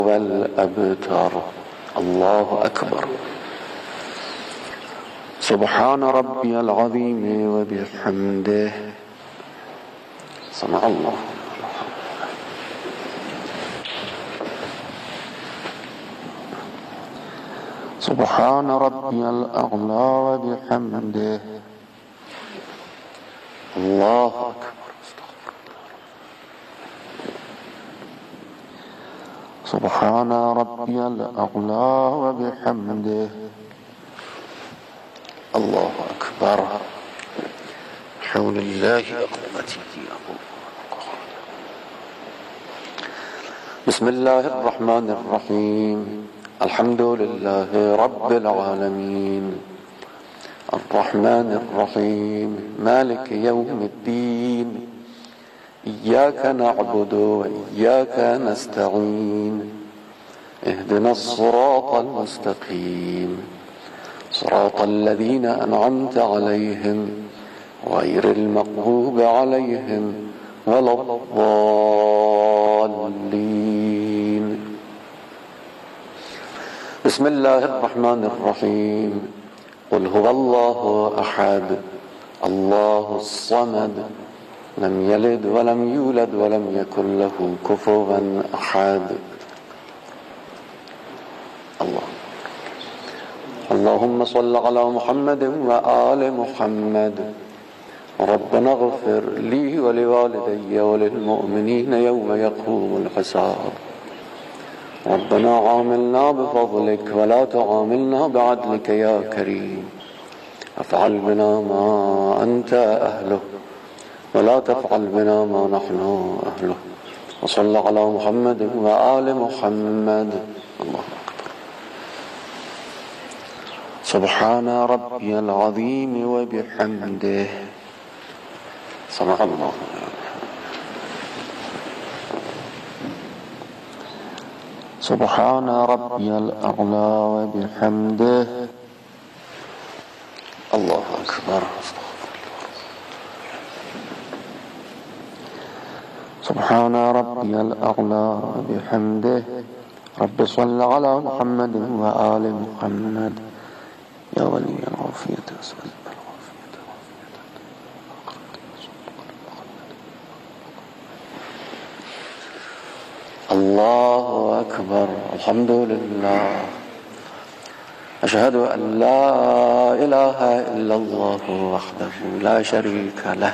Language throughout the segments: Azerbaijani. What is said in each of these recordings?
والأبتر. الله أكبر. سبحان ربي العظيم وبحمده. سمع الله. سبحان ربي الأعلى وبحمده. الله أكبر. سبحان ربي الأعلى وبحمده. الله أكبر. حول الله وقوته. بسم الله الرحمن الرحيم. الحمد لله رب العالمين الرحمن الرحيم مالك يوم الدين إياك نعبد وإياك نستعين اهدنا الصراط المستقيم صراط الذين أنعمت عليهم غير المغضوب عليهم ولا الضالين. بسم الله الرحمن الرحيم. قل هو الله أحد الله الصمد لم يلد ولم يولد ولم يكن له كفوا أحد. اللهم صل على محمد وآل محمد. ربنا اغفر لي ولوالدي وللمؤمنين يوم يقوم الحساب. ربنا عاملنا بفضلك ولا تعاملنا بعدلك يا كريم. افعل بنا ما أنت أهله ولا تفعل بنا ما نحن أهله. وصل على محمد وآل محمد. الله أكبر. سبحان ربي العظيم وبحمده. سمع الله. سبحان ربي الأعلى وبحمده. الله أكبر. سبحان ربي الأعلى وبحمده. رب صل على محمد وآل محمد. يا ولي العافية أسألك العافية. الله أكبر. الحمد لله. أشهد أن لا إله إلا الله وحده لا شريك له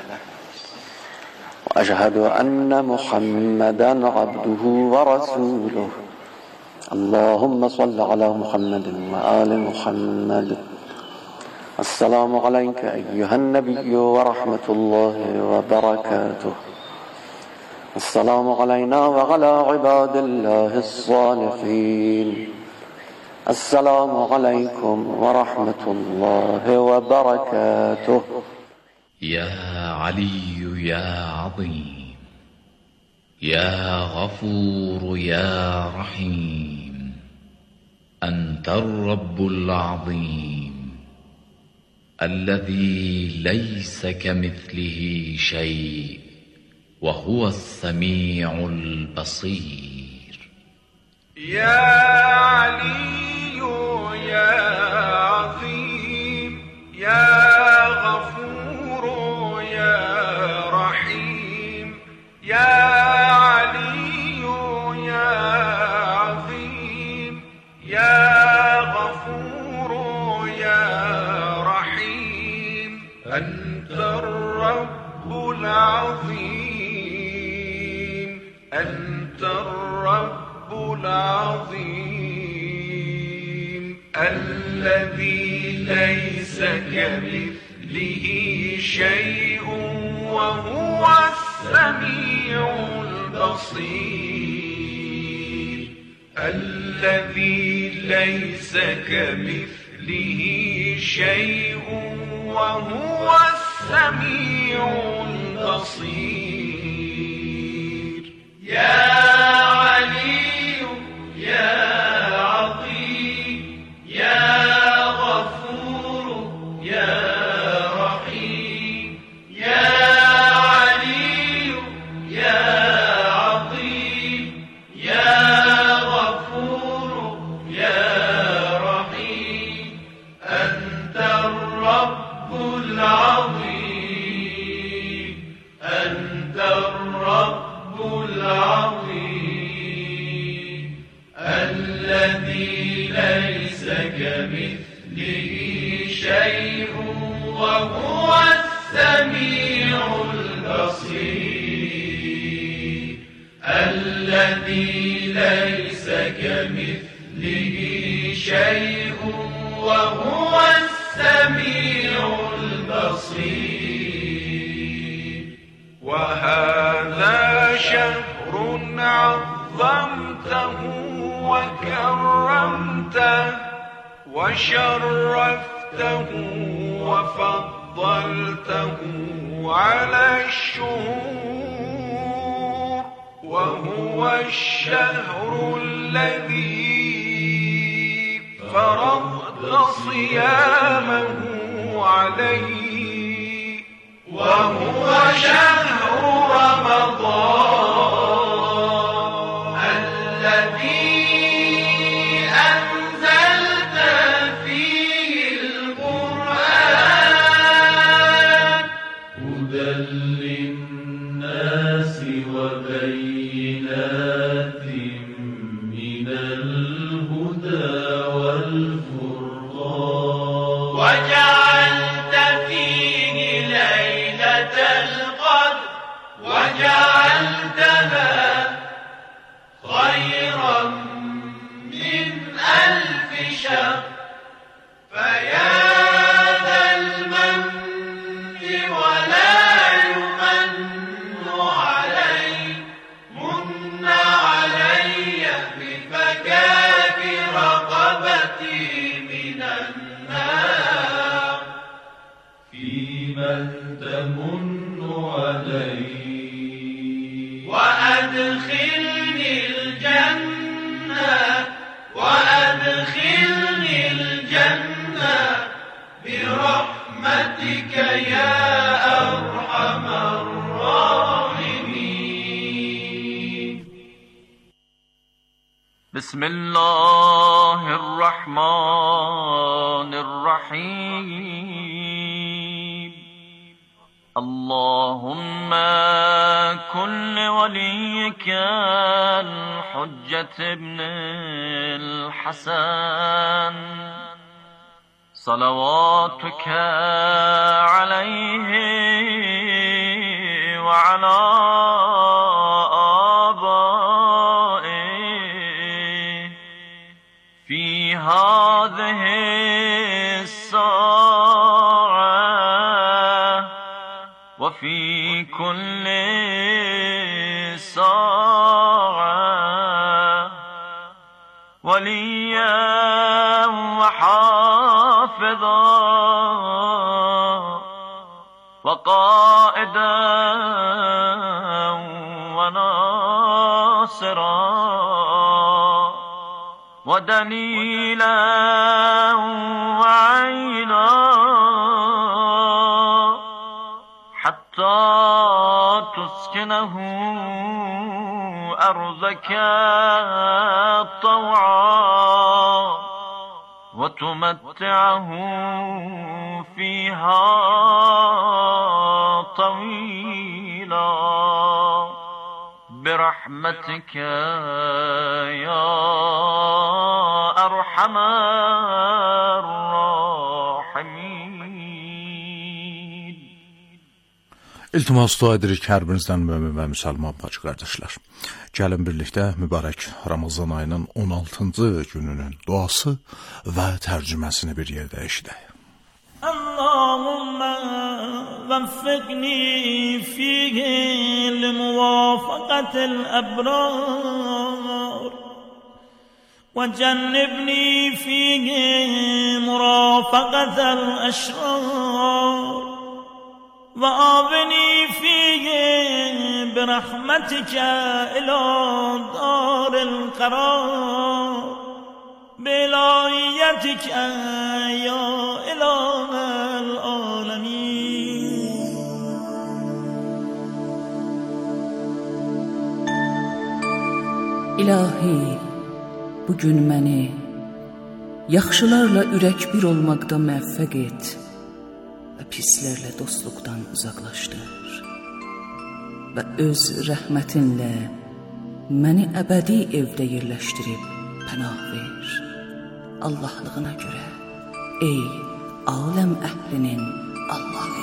وأشهد أن محمدا عبده ورسوله. اللهم صل على محمد وآل محمد. السلام عليك أيها النبي ورحمة الله وبركاته. السلام علينا وعلى عباد الله الصالحين. السلام عليكم ورحمة الله وبركاته. يا علي يا عظيم يا غفور يا رحيم أنت الرب العظيم الذي ليس كمثله شيء وهو السميع البصير. يا علي يا عظيم يا غفور يا رحيم. يا علي يا عظيم يا غفور يا رحيم أنت الرب العظيم. أنت الرب العظيم الذي ليس كمثله شيء وهو السميع البصير. الذي ليس كمثله شيء وهو السميع البصير. يا علي يا عظيم يا غفور يا رحيم. يا علي يا عظيم يا غفور الذي ليس كمثله شيء وهو السميع البصير الذي ليس كمثله شيء وهو السميع البصير وهذا شهر عظمته وكرمته وشرفته وفضلته على الشهور وهو الشهر الذي فرضت صيامه عليه وهو شهر رمضان الذي أنزلت فيه القرآن هدى للناس وبينات من الهدى والفرقان وجعلت فيه ليلة القدر وجعلتها خيرا من 1000 شهر فيا ذا المن ولا يمن علي من علي بفكاك رقبتي من النار فيمن تمن علي وأدخلني الجنة برحمتك يا أرحم الراحمين بسم الله الرحمن الرحيم اللهم كن لوليك الحجة ابن الحسن صلواتك عليه وعلى آبائه في هذه الساعة وفي كل ساعة وليا وحافظا وقائدا وناصرا ودليلا وعينا حتى تسكنه أرضك طوعا وتمتعه فيها طويلا برحمتك يا أرحم الراحمين. İltimas dua edirik hər birinizdən mömin və müsəlman bacı qardaşlar. Gəlin birlikdə mübarək Ramazan ayının 16-cı gününün duası və tərcüməsini bir yerdə eşidək. Allahumma vəffiqni fihi limuvafaqatil abrar və cennibni fihi murafaqatal ashrar وآبني فيه برحمتك إلى دار القرار بلايتك يا إله العالمين. İlahi, bugün məni yaxşılarla ürək bir olmaqda müvəffəq et və pislərlə dostluqdan uzaqlaşdır və öz rəhmətinlə məni əbədi evdə yerləşdirib pənah ver. Allahlığına görə ey aləm əhlinin Allahı.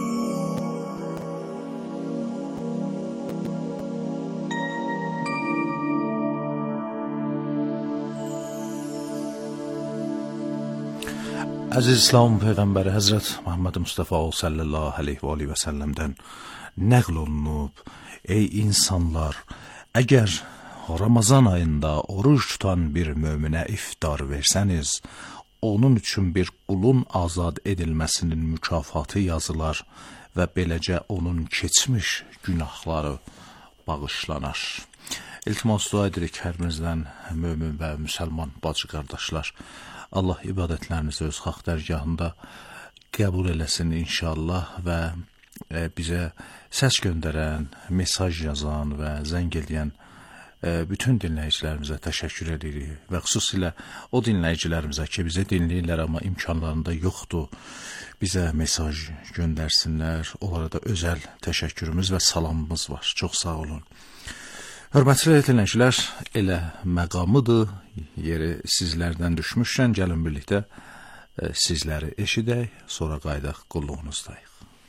Əziz İslam Peyğəmbəri Həzrət Muhammed Mustafa sallallahu aleyhi və səlləmdən nəql olunub, ey insanlar, əgər Ramazan ayında oruç tutan bir möminə iftar versəniz, onun üçün bir qulun azad edilməsinin mükafatı yazılar və beləcə onun keçmiş günahları bağışlanar. İltimas dua edirik hər birinizdən mömin və müsəlman bacı qardaşlar. Allah ibadətlərinizi öz xalq dərgahında qəbul eləsin inşallah və bizə səs göndərən, mesaj yazan və zəng edən bütün dinləyicilərimizə təşəkkür edirik və xüsusilə o dinləyicilərimizə ki, bizə dinləyirlər amma imkanlarında yoxdur, bizə mesaj göndərsinlər. Onlara da özəl təşəkkürümüz və salamımız var. Çox sağ olun. Hörmətli dinləyicilər, elə məqamıdır, yeri sizlərdən düşmüşkən gəlin birlikdə sizləri eşidək, sonra qaydaq qulluğunuzdayıq.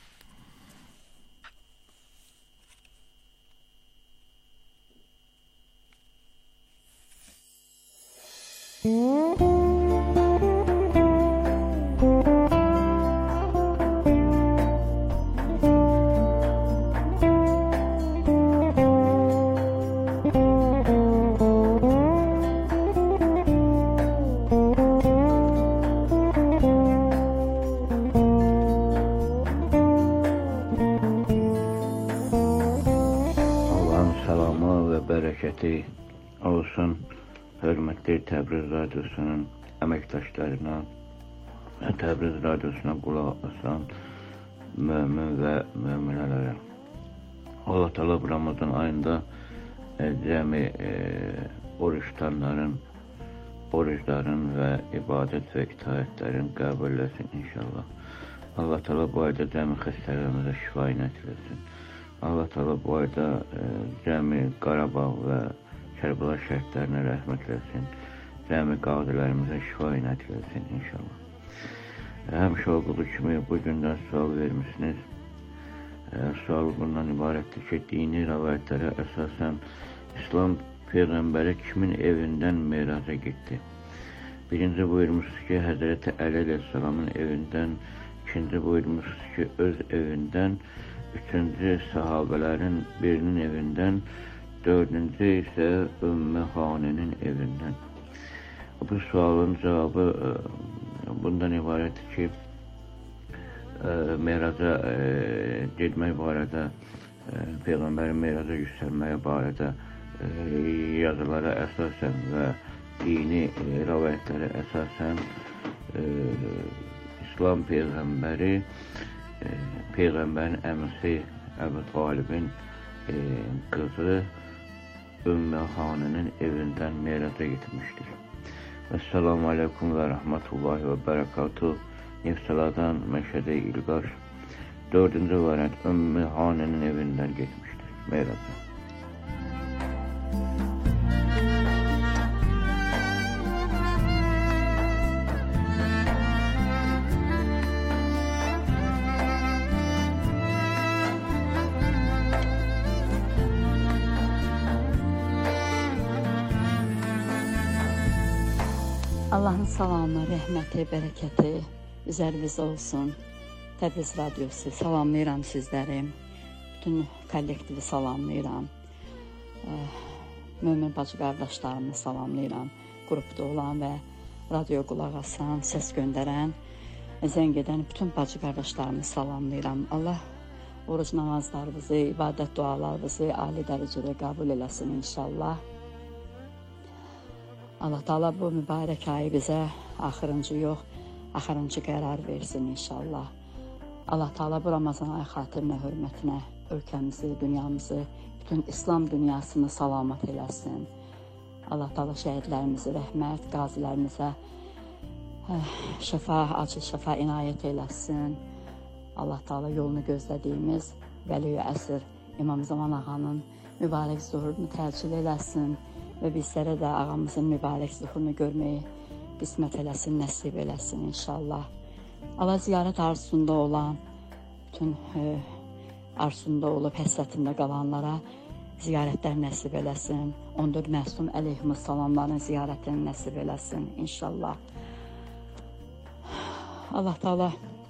Olsun, hörmətli Təbriz Radyosunun əməkdaşlarına və Təbriz Radyosuna qulaq asan mömin və möminələrə. Allah Teala bu Ramazan ayında cəmi oruç tutanların oruçların və ibadət və itaətlərin qəbul etsin inşallah. Allah Teala bu ayda cəmi xəstələrimizə şifa inət etsin. Allah Teala bu ayda cəmi Qarabağ və Kərbəla şəhidlərinə rəhmət eləsin. Cəmi qazilərimizə şifa inət eləsin inşallah. Həmişə olduğu kimi bu gündən sual vermişsiniz. Sual bundan ibarətdir ki, dini rəvayətlərə əsasən İslam Peyğəmbəri kimin evindən meraca getdi? Birinci buyurmuşsunuz ki, Həzrəti Əli əleyhissalamın evindən, ikinci buyurmuşsunuz ki, öz evindən, üçüncü sahabələrin birinin evindən, dördüncü isə Ümmü Haninin evindən. Bu sualın cavabı bundan ibarətdir ki, meraca getmək barədə, Peyğəmbərin meraca yüksəlməyə barədə yazılara əsasən və dini rəvayətlərə əsasən İslam Peyğəmbəri Peyğəmbərin əmisi Əbu Talibin qızı Ümmü Haninin evindən meraca getmişdir. Esselamu aleyküm və rəhmətullahi və bərəkatuhu. Nefsəladan Məşədə İlqaş dördüncü variant Ümmü Haninin evindən getmişdir meraca. Allahın salamı, rəhməti, bərəkəti üzərinizə olsun. Təbriz Radyosu, salamlayıram sizləri. Bütün kollektivi salamlayıram. Mömin bacı qardaşlarımı salamlayıram. Qrupda olan və radio qulaq asan, səs göndərən, zəng edən bütün bacı qardaşlarımı salamlayıram. Allah oruc namazlarınızı, ibadət dualarınızı ali dərəcədə qəbul eləsin inşallah. Allah Teala bu mübarək ayı bizə axırıncı yox, axırıncı qərar versin inşallah. Allah Teala bu Ramazan ayı xatirinə, hörmətinə ölkəmizi, dünyamızı, bütün İslam dünyasını salamat eləsin. Allah Teala şəhidlərimizi rəhmət, qazilərimizə şəfa, acı şəfa inayət eləsin. Allah Teala yolunu gözlədiyimiz Vəli-i Əsr İmam Zaman ağanın mübarək zuhurunu təcil eləsin. və bizlərə də ağamızın mübarək zuhurunu görməyi qismət eləsin, nəsib eləsin inşallah. Allah ziyarət arzusunda olan, bütün arzusunda olub həsrətində qalanlara ziyarətlər nəsib eləsin. 14 məsum əleyhissalamların ziyarətini nəsib eləsin inşallah. Allah Taala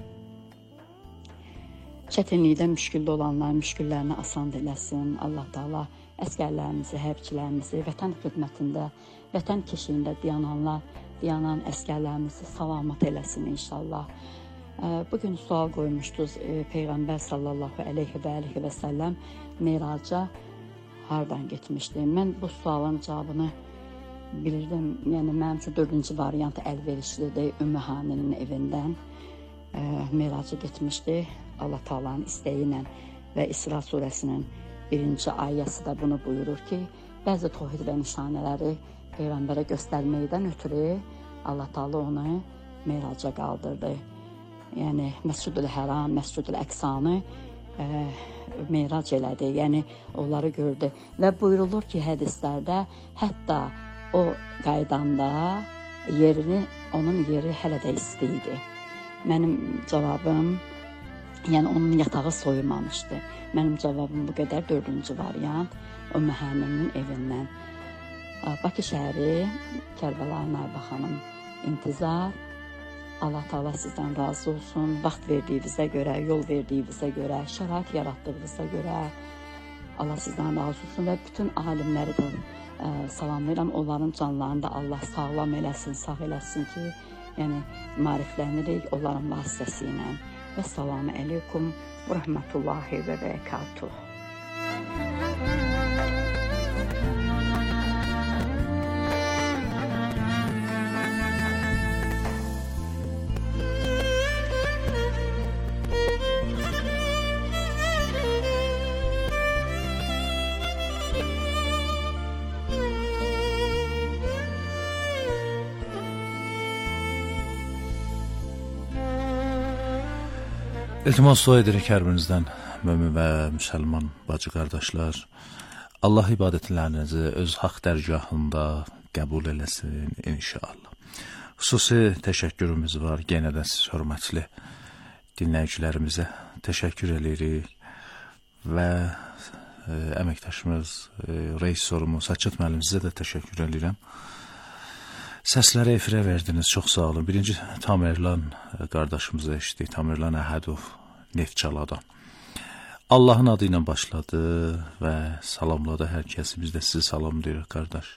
çətinlikdə müşküldə olanların müşküllərini asan eləsin. Allah Taala əsgərlərimizi, hərbçilərimizi vətən xidmətində, vətən keşiyində dayanan əsgərlərimizi salamat eləsin inşallah. Bugün sual qoymuşdunuz, Peyğəmbər sallallahu əleyhi və səlləm Meyraca hardan getmişdi? Mən bu sualın cavabını bilirdim. Yəni mənim üçün 4-cü variant əlverişlidir. Ümmü Haninin evindən Meyraca getmişdi. Allah Taala'nın istəyi ilə və İsra surəsinin 1-ci ayəsi də bunu buyurur ki, bəzi təvhid və nişanələri Peyğəmbərə göstərməkdən ötürü Allah Taala onu Meyraca qaldırdı. Yəni Məscidül Həram, Məscidül Əqsanı Meyrac elədi. Yəni onları gördü və buyurulur ki, hədislərdə hətta o qaydanda onun yeri hələ də isti idi. Mənim cavabım, yəni onun yatağı soyumamışdı. Mənim cavabım bu qədər. 4-cü variant Ümmü Haninin evindən. Bakı şəhəri, Kərbəlayı Nayibə xanım, intizar. Allah Taala sizdən razı olsun. Vaxt verdiyinizə görə, yol verdiyinizə görə, şərait yaratdığınıza görə Allah sizdən razı olsun və bütün alimləri də salamlayıram. Onların canlarını da Allah sağlam eləsin, sağ eləsin ki, yəni maariflənirik onların vasitəsilə. Və salamu aleykum və rəhmətullahi və bərəkatuh. İltimas dua edirik hər birinizdən, mömin və müsəlman bacı qardaşlar. Allah ibadətlərinizi öz haqq dərgahında qəbul eləsin inşallah. Xüsusi təşəkkürümüz var yenə də siz hörmətli dinləyicilərimizə təşəkkür edirik və əməkdaşımız, rejissorumuz Saçət müəllimizə də təşəkkür edirəm. Səsləri efirə verdiniz, çox sağ olun. Birinci Tamerlan qardaşımızı eşitdik, Tamerlan Əhədov Neftçaladan. Allahın adı ilə başladı və salamladı hər kəsi. Biz də sizi salamlayırıq, qardaş.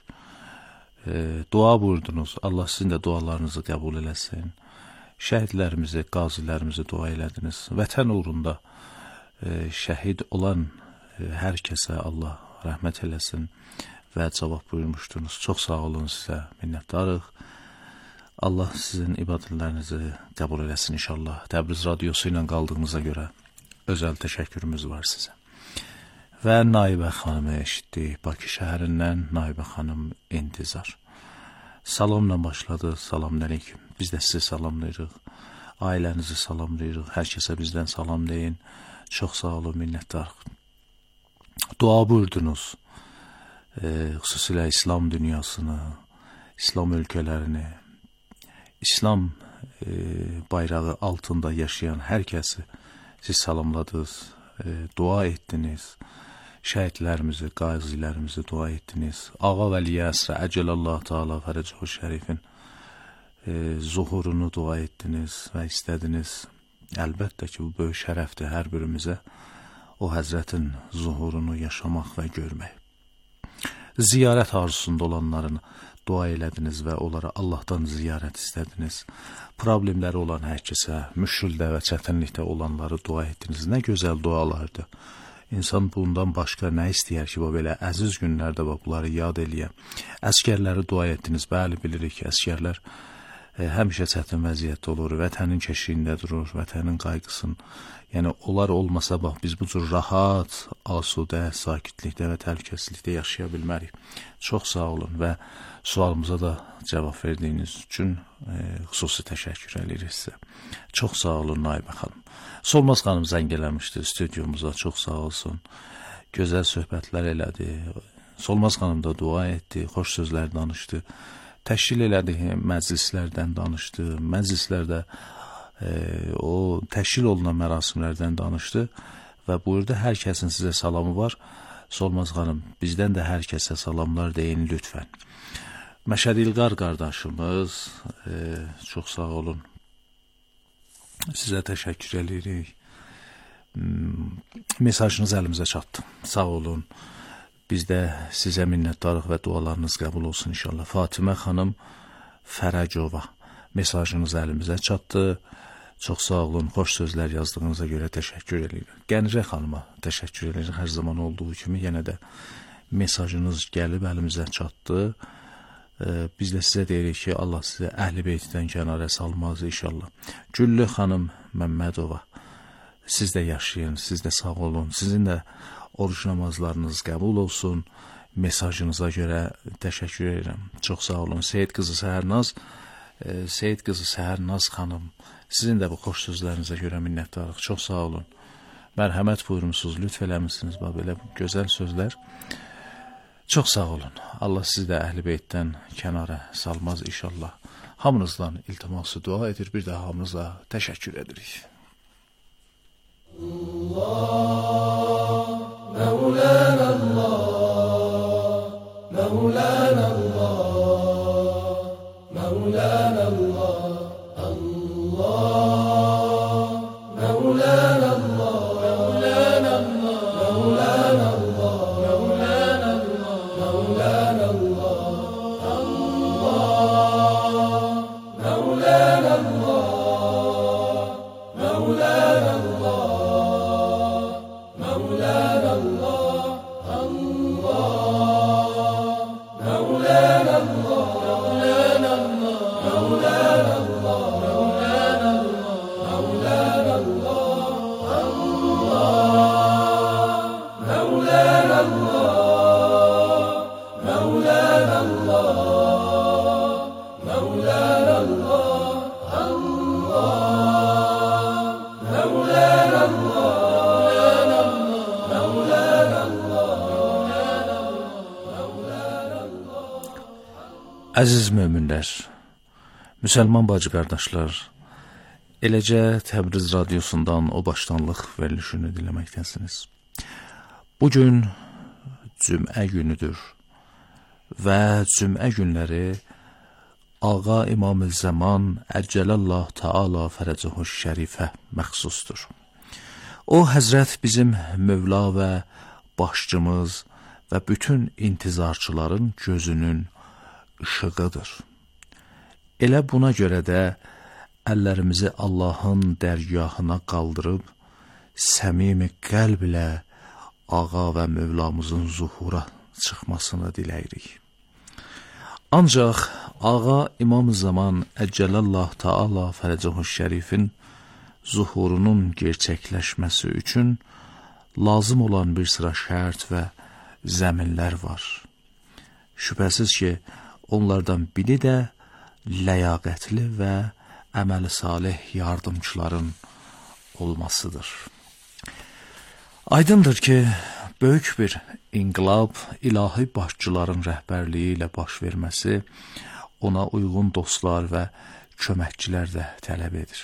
Dua buyurdunuz, Allah sizin də dualarınızı qəbul eləsin. Şəhidlərimizi, qazilərimizi dua elədiniz. Vətən uğrunda şəhid olan hər kəsə Allah rəhmət eləsin və cavab buyurmuşdunuz. Çox sağ olun sizə, minnətdarıq. Allah sizin ibadətlərinizi qəbul eləsin inşallah. Təbriz radiosu ilə qaldığınıza görə özəl təşəkkürümüz var sizə. Və Naibə xanımı eşitdik. Bakı şəhərindən Naibə xanım intizar. Salamla başladı, salam aleyküm. Biz də sizi salamlayırıq. Ailənizi salamlayırıq. Hər kəsə bizdən salam deyin. Çox sağ olun, minnətdarıq. Dua buyurdunuz. Xüsusilə İslam dünyasını, İslam ölkələrini, İslam bayrağı altında yaşayan hər kəsi siz salamladınız, dua etdiniz, şəhidlərimizi, qazilərimizi dua etdiniz. Ağa Vəliyə Əsrə Əcəlallah Teala Fərəcəhu Şərifin zuhurunu dua etdiniz və istədiniz. Əlbəttə ki, bu böyük şərəfdir hər birimizə o Həzrətin zuhurunu yaşamaq və görmək. Ziyarət arzusunda olanların dua elədiniz və onlara Allahdan ziyarət istədiniz. Problemləri olan hər kəsə, müşküldə və çətinlikdə olanları dua etdiniz. Nə gözəl dualardır. İnsan bundan başqa nə istəyər ki, bu belə əziz günlərdə bunları yad eləyə. Əskərləri dua etdiniz. Bəli, bilirik ki, əskərlər həmişə çətin vəziyyətdə olur, vətənin keşiyində durur, vətənin qayğısın. Yəni, onlar olmasa, bax, biz bu cür rahat, asudə, sakitlikdə və təhlükəsizlikdə yaşaya bilmərik. Çox sağ olun və sualımıza da cavab verdiyiniz üçün xüsusi təşəkkür edirik sizə. Çox sağ olun, Naibə xanım. Solmaz xanım zəng eləmişdi stüdyomuza, çox sağ olsun. Gözəl söhbətlər elədi. Solmaz xanım da dua etdi, xoş sözlər danışdı. Təşkil elədiyi məclislərdən danışdı. Məclislərdə o təşkil olunan mərasimlərdən danışdı və buyurdu, hər kəsin sizə salamı var. Solmaz xanım, bizdən də hər kəsə salamlar deyin lütfən. Məşəd İlqar qardaşımız, çox sağ olun. Sizə təşəkkür edirik. Mesajınız əlimizə çatdı. Sağ olun. Biz də sizə minnətdarıq və dualarınız qəbul olsun inşallah. Fatimə xanım Fərəcova, mesajınız əlimizə çatdı. Çox sağ olun. Xoş sözlər yazdığınıza görə təşəkkür edirik. Gəncə xanıma təşəkkür edirik. Hər zaman olduğu kimi yenə də mesajınız gəlib əlimizə çatdı. Biz də sizə deyirik ki, Allah sizə Əhl-i Beytdən kənara salmaz inşallah. Güllü xanım Məmmədova, siz də yaşayın, siz də sağ olun. Sizin də oruç namazlarınız qəbul olsun. Mesajınıza görə təşəkkür edirəm. Çox sağ olun. Seyid qızı Səhərnaz xanım, sizin də bu xoş sözlərinizə görə minnətdarıq. Çox sağ olun. Mərhəmət buyurmusunuz, lütf eləmişsiniz belə gözəl sözlər. Çox sağ olun. Allah sizi də Əhl-i Beytdən kənara salmaz inşallah. Hamınızdan iltiması dua edir, bir də hamınıza təşəkkür edirik. Allah, Mevlana Allah, Mevlana Allah, Mevlana Allah, Allah, Mevlana Allah, Mevlana Allah, Mevlana Allah. Əziz möminlər, müsəlman bacı qardaşlar, eləcə Təbriz radiosundan o başdanlıq verilişini dinləməkdəsiniz. Bugün cümə günüdür və cümə günləri Ağa İmam-ı Zaman Əcəlallah Teala Fərəcəhu Şərifə məxsusdur. O Həzrət bizim Mövla və başçımız və bütün intizarçıların gözünün işığıdır. Elə buna görə də əllərimizi Allahın dərgahına qaldırıb, səmimi qəlblə Ağa və Mövlamızın zuhura çıxmasını diləyirik. Ancaq Ağa İmam-ı Zaman Əcəlallah Teala Fərəcəhu Şərifin zuhurunun gerçəkləşməsi üçün lazım olan bir sıra şərt və zəminlər var. Şübhəsiz ki, onlardan biri də ləyaqətli və əməli salih yardımçıların olmasıdır. Aydındır ki, böyük bir inqilab ilahi başçıların rəhbərliyi ilə baş verməsi ona uyğun dostlar və köməkçilər də tələb edir.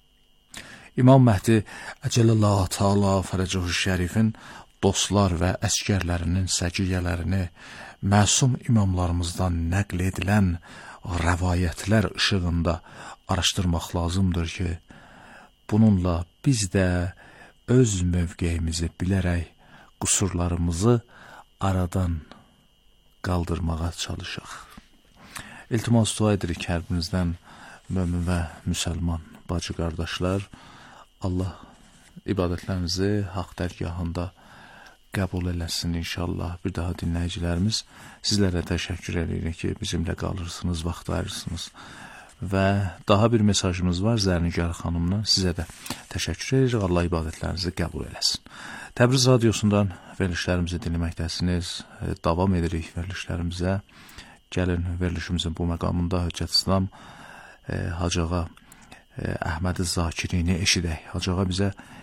İmam Məhdi Əcəlallah Teala Fərəcəhu Şərifin dostlar və əskərlərinin səciyyələrini məsum imamlarımızdan nəql edilən rəvayətlər işığında araşdırmaq lazımdır ki, bununla biz də öz mövqeyimizi bilərək qüsurlarımızı aradan qaldırmağa çalışaq. İltimas dua edirik hər birinizdən, mömin və müsəlman bacı qardaşlar, Allah ibadətlərinizi haqq dərgahında qəbul eləsin inşallah. Bir daha dinləyicilərimiz, sizlərə təşəkkür edirik ki, bizimlə qalırsınız, vaxt ayırırsınız. Və daha bir mesajımız var Zərnigar xanımla, sizə də təşəkkür edirik, Allah ibadətlərinizi qəbul eləsin. Təbriz radiosundan verilişlərimizi dinləməkdəsiniz, davam edirik verilişlərimizə. Gəlin verilişimizin bu məqamında Höccət İslam Hacı Ağa Əhməd Zakirini eşidək. Hacı Ağa bizə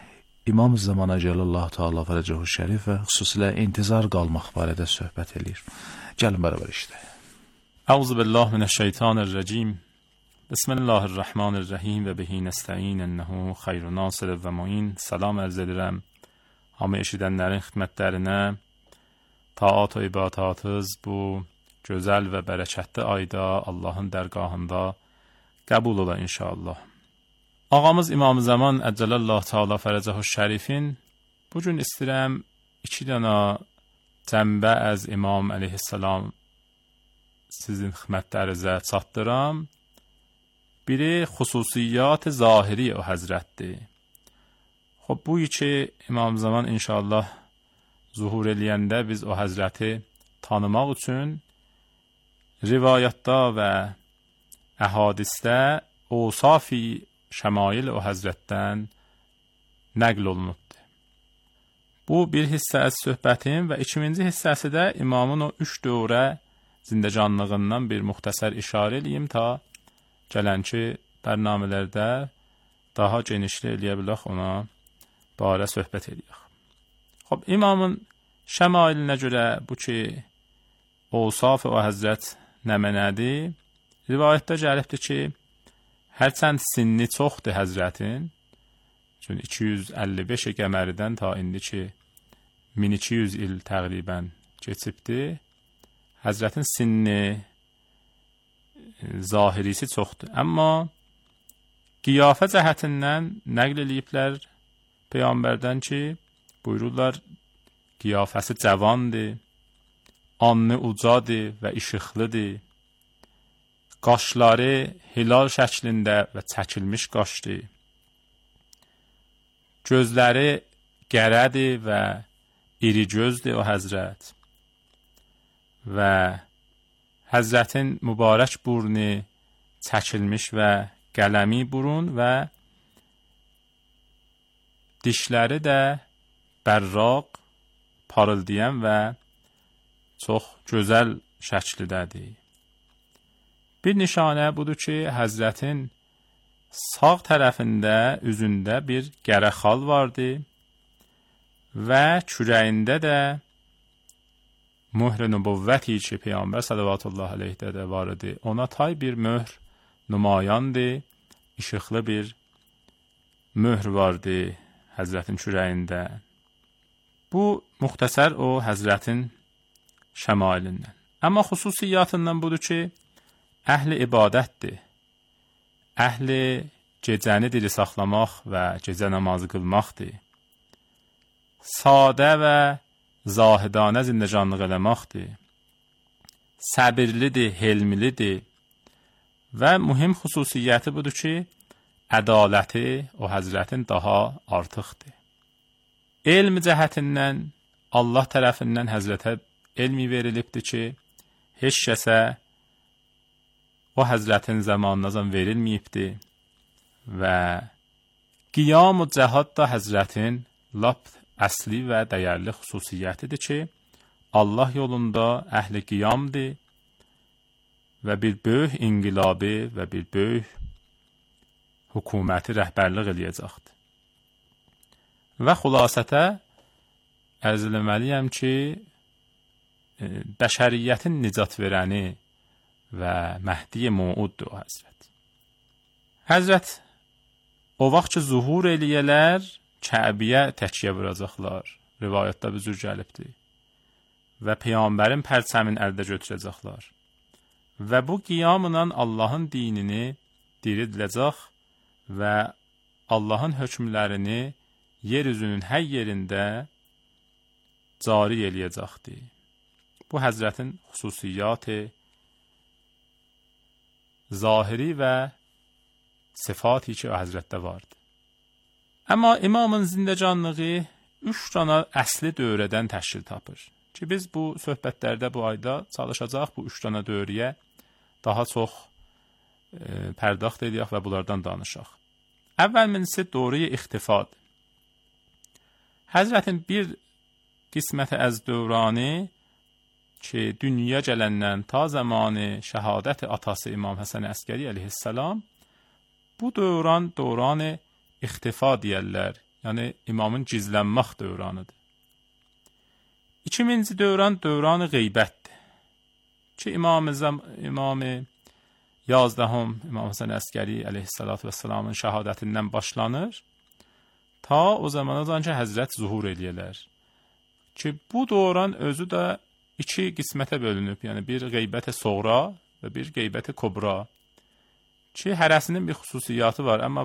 İmam Zaman Əcəlallah Teala Fərəcəhu Şərif və xüsusilə intizar qalmaq barədə söhbət eləyir. Gəlin bərabər işləyək. Əuzu billahi mineşşeytanirracim. Bismillahirrahmanirrahim və bihi nəstəin ennehu xeyru nasir və muin. Salam ərz edirəm hamı eşidənlərin xidmətlərinə. Taat və ibadətiniz bu gözəl və bərəkətli ayda Allahın dərgahında qəbul ola inşallah. Ağamız İmam Zaman Əcəlallah Teala Fərəcəhu Şərifin bu gün istəyirəm 2 dənə cəmbə az İmam əleyhissalam sizin xidmətlərinizə çatdıram. Biri xüsusiyyat zahiri o həzrətdir. Xub bu iki İmam Zaman inşallah zuhur eləyəndə biz o həzrəti tanımaq üçün rivayətdə və əhadisdə osafi şəmail o həzrətdən nəql olunubdur. Bu bir hissə az söhbətim və ikinci hissəsi də imamın o 3 dövrə zindəcanlığından bir müxtəsər işarə eləyim ta gələnki bərnamələrdə daha genişli eləyə bilək ona barə söhbət eləyək. Xub, imamın şəmailinə görə bu ki, Osaf o həzrət nə mənədir? Rivayətdə gəlibdir ki, hərçənd sinni çoxdur həzrətin, çünki 255 qəməridən ta indi ki, 1200 il təqribən keçibdir. Həzrətin sinni zahirisi çoxdur. Amma qiyafə cəhətindən nəql eləyiblər Peyğəmbərdən ki, buyururlar, qiyafəsi cavandır, anlı ucadır və işıqlıdır, qaşları hilal şəklində və çəkilmiş qaşdır, gözləri qərədir və iri gözdür o həzrət və həzrətin mübarək burnu çəkilmiş və qələmi burun və dişləri də bərraq, parıldayan və çox gözəl şəklidədir. Bir nişanə budur ki, həzrətin sağ tərəfində, üzündə bir qərəxal vardı və kürəyində də möhr-i nübüvvəti ki, Peyğəmbər sallallahu aleyhidə də var idi. Ona tay bir möhr nümayandı, işıqlı bir möhr vardı həzrətin kürəyində. Bu, müxtəsər o həzrətin şəmailindən. Amma xüsusiyyatından budur ki, əhli ibadətdir. Əhli gecəni diri saxlamaq və gecə namazı qılmaqdır. Sadə və zahidanə zindəcanlıq eləməkdir. Səbirlidir, helmlidir və mühüm xüsusiyyəti budur ki, ədaləti o həzrətin daha artıqdır. Elm cəhətindən Allah tərəfindən həzrətə elmi verilibdir ki, heç kəsə o həzrətin zamanından verilməyibdir və qiyam-ı cəhad da həzrətin lap əsli və dəyərli xüsusiyyətidir ki, Allah yolunda əhli qiyamdır və bir böyük inqilabi və bir böyük hökuməti rəhbərlik eləyəcəkdir. Və xülasətə ərz eləməliyəm ki, bəşəriyyətin nicat verəni və Məhdi Mauuddur o həzrət. Həzrət o vaxt ki, zuhur eləyələr, Kəbiyə təkyə vuracaqlar. Rivayətdə büzür gəlibdir. Və Peyğəmbərin pərçəmin əldə götürəcəklar. Və bu qiyamla Allahın dinini diridiləcək və Allahın hökmlərini yeryüzünün hər yerində cari eləyəcəkdir. Bu həzrətin xüsusiyyatı zahiri və sıfatı ki, o həzrətdə vardır. Amma imamın zindəcanlığı 3 dənə əsli dövrədən təşkil tapır. Ki biz bu söhbətlərdə bu ayda çalışacaq bu 3 dənə dövrəyə daha çox pərdaxt edək və bunlardan danışaq. Əvvəlcisi dövrəyə ixtifadır. Həzrətin bir qisməti az dövrani ki, dünya gələndən ta zamanı şəhadət atası İmam Həsən Əskəri əleyhissalam bu dövran ixtifa deyərlər. yəni imamın gizlənmək dövranıdır. 2000-ci dövran dövranı qeybətdir. Ki İmam-ı 11 İmam Həsən Əskəri əleyhissalatu vesselamın şəhadətindən başlanır, ta o zamanadan ki Həzrət zuhur eləyirlər. Ki bu dövran özü də iki qismətə bölünüb, yəni bir qeybəti soğra və bir qeybəti kubra. Ki hərəsinin bir xüsusiyyatı var, amma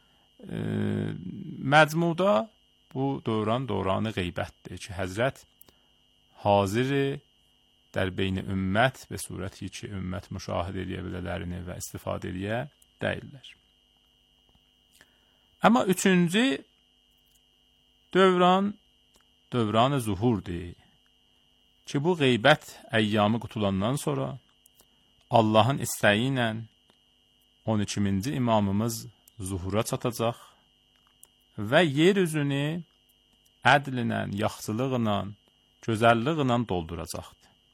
məcmuda bu dövranı qeybətdir ki Həzrət haziri در بین ümmət به surəti ki ümmət müşahidə edə bilələrini və istifadə edə deyirlər. Amma üçüncü dövran zuhurdur ki bu qeybət əyyamı qutulandan sonra Allahın istəyi ilə 12-ci imamımız zuhura çatacaq və yer üzünü ədllə, yaxşılıqla, gözəlliklə dolduracaqdır.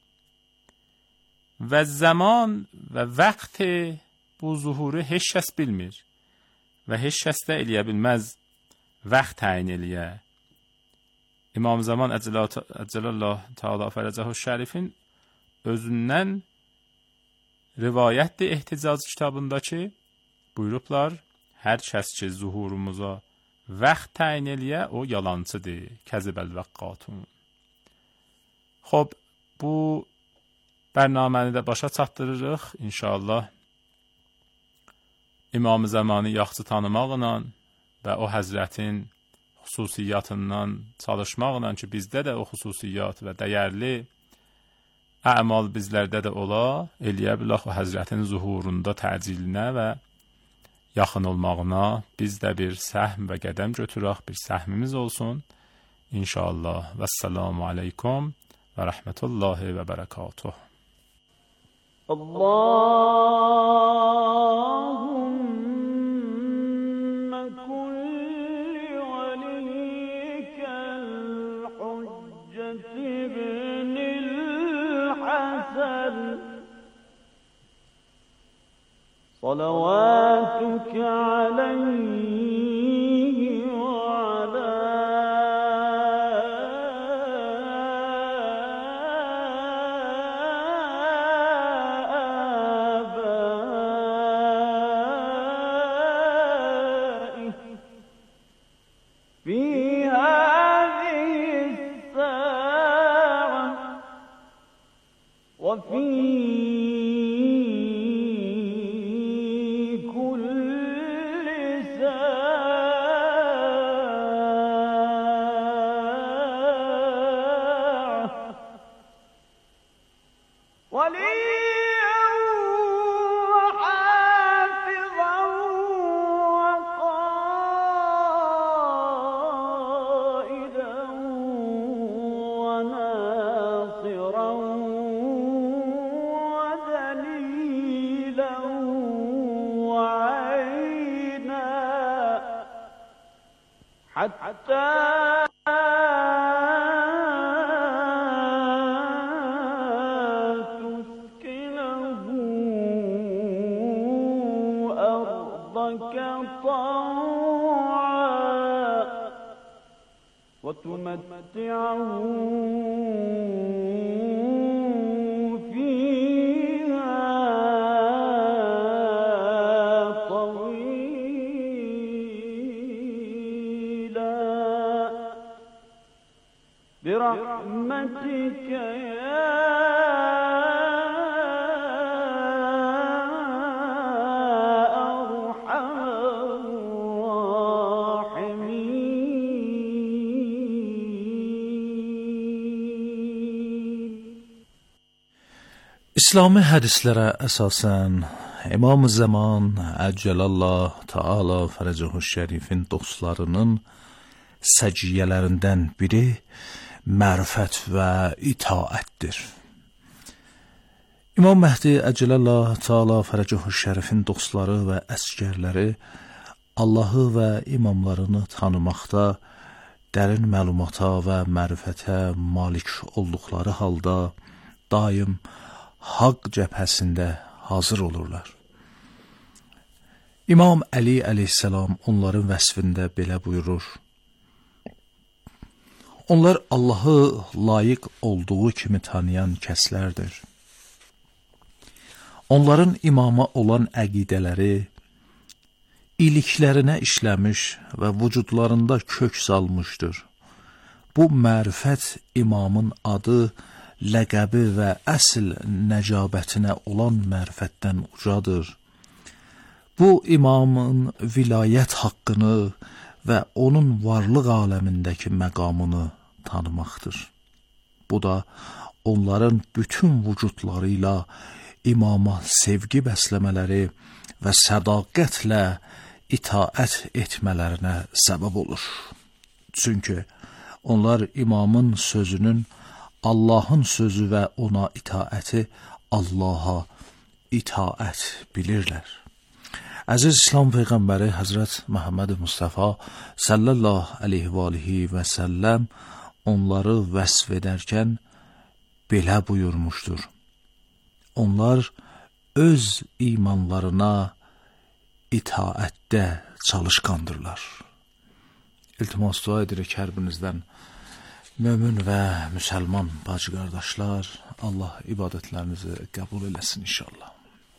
Və zaman və vaxt bu zuhuru heç kəs bilmir və heç kəs də eləyə bilməz vaxt təyin eləyə. İmam Zaman Əcəlallah Teala Fərəcəhu Şərifin özündən rivayətdir ehticac kitabında ki, buyurublar, hər kəs ki zuhurumuza vaxt təyin eləyə, o yalancıdır, kəzibəl vəqqatun. Xob, bu bərnaməni də başa çatdırırıq. İnşallah İmam-ı Zamanı yaxşı tanımaqla və o həzrətin xüsusiyyatından çalışmaqla ki, bizdə də o xüsusiyyat və dəyərli əmal bizlərdə də ola, eləyə bilək o həzrətin zuhurunda təcilinə və yaxın olmağına biz də bir səhm və qədəm götürək, bir səhmimiz olsun. İnşallah. Vəssalamu aleykum və rəhmətullahi və bərəkatuh. اللهم كن لوليك الحجة ابن الحسن صلواتك عليه وعلى حتى تسكنه أرضك طوعا وتمتعه برحمتك يا أرحم الراحمين. İslami hədislərə əsasən İmam-ı Zaman Əcəlallah Teala Fərəcəhu Şərifin dostlarının səciyyələrindən biri mərifət və itaətdir. İmam Məhdi Əcəlallah Teala Fərəcəhu Şərifin dostları və əsgərləri Allahı və imamlarını tanımaqda dərin məlumata və mərifətə malik olduqları halda daim haqq cəbhəsində hazır olurlar. İmam Əli əleyhissalam onların vəsfində belə buyurur: Onlar Allahı layiq olduğu kimi tanıyan kəslərdir. Onların imama olan əqidələri iliklərinə işləmiş və vücudlarında kök salmışdır. Bu mərifət imamın adı, ləqəbi və əsl nəcabətinə olan mərifətdən ucadır. Bu imamın vilayət haqqını və onun varlıq aləmindəki məqamını tanımaqdır. Bu da onların bütün vücudları ilə imama sevgi bəsləmələri və sədaqətlə itaət etmələrinə səbəb olur. Çünki onlar imamın sözünün Allahın sözü və ona itaəti Allaha itaət bilirlər. Əziz İslam Peyğəmbəri Həzrət Məhəmməd Mustafa sallallahu aleyhi və səlləm onları vəsf edərkən belə buyurmuşdur. Onlar öz imanlarına itaətdə çalışqandırlar. İltimas dua edirik hər birinizdən. Mömin və müsəlman bacı qardaşlar, Allah ibadətlərinizi qəbul eləsin inşallah.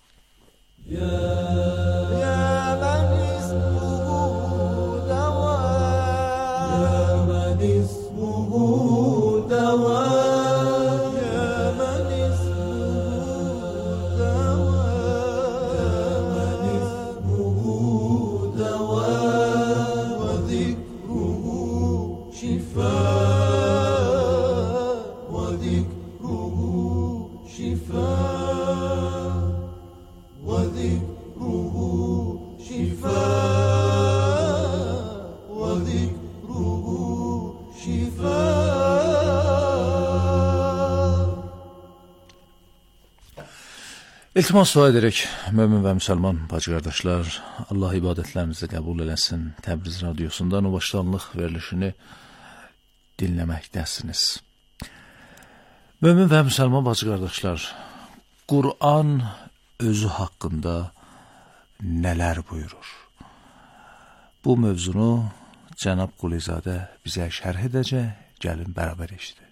İltimas dua edirik, mömin və müsəlman bacı qardaşlar, Allah ibadətlərinizi qəbul eləsin. Təbriz radiosundan o başlanlıq verilişini dinləməkdəsiniz. Mömin və müsəlman bacı qardaşlar, Qur'an özü haqqında nələr buyurur? Bu mövzunu Cənab Qulizadə bizə şərh edəcək, gəlin bərabər eşidək.